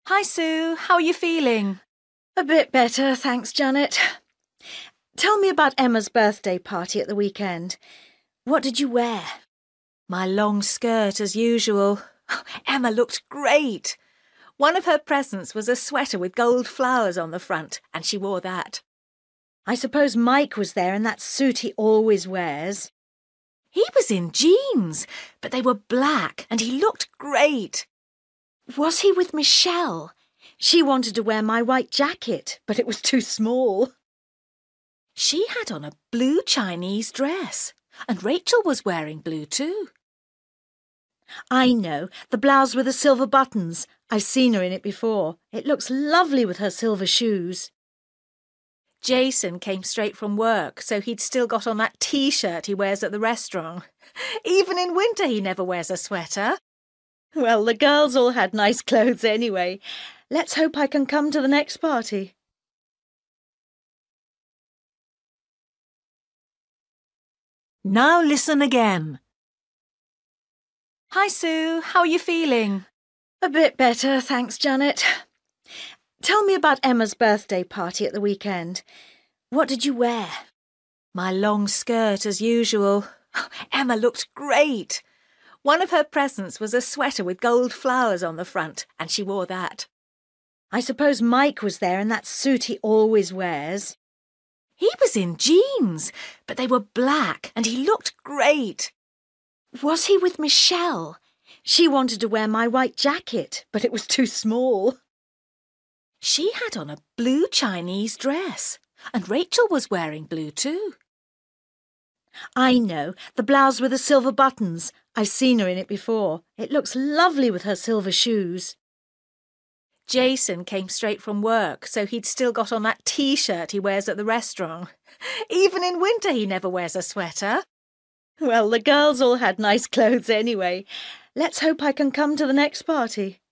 Hi, Sue. How are you feeling? A bit better, thanks, Janet. Tell me about Emma's birthday party at the weekend. What did you wear? My long skirt, as usual. Emma looked great. One of her presents was a sweater with gold flowers on the front, and she wore that. I suppose Mike was there in that suit he always wears. He was in jeans, but they were black, and he looked great. Was he with Michelle? She wanted to wear my white jacket, but it was too small. She had on a blue Chinese dress, and Rachel was wearing blue too. I know, the blouse with the silver buttons. I've seen her in it before. It looks lovely with her silver shoes. Jason came straight from work, so he'd still got on that T-shirt he wears at the restaurant. Even in winter he never wears a sweater. Well, the girls all had nice clothes anyway. Let's hope I can come to the next party. Now listen again. Hi, Sue. How are you feeling? A bit better, thanks, Janet. Tell me about Emma's birthday party at the weekend. What did you wear? My long skirt, as usual. Emma looked great. One of her presents was a sweater with gold flowers on the front, and she wore that. I suppose Mike was there in that suit he always wears. He was in jeans, but they were black, and he looked great. Was he with Michelle? She wanted to wear my white jacket, but it was too small. She had on a blue Chinese dress, and Rachel was wearing blue too. I know, the blouse with the silver buttons. I've seen her in it before. It looks lovely with her silver shoes. Jason came straight from work, so he'd still got on that T-shirt he wears at the restaurant. Even in winter he never wears a sweater. Well, the girls all had nice clothes anyway. Let's hope I can come to the next party.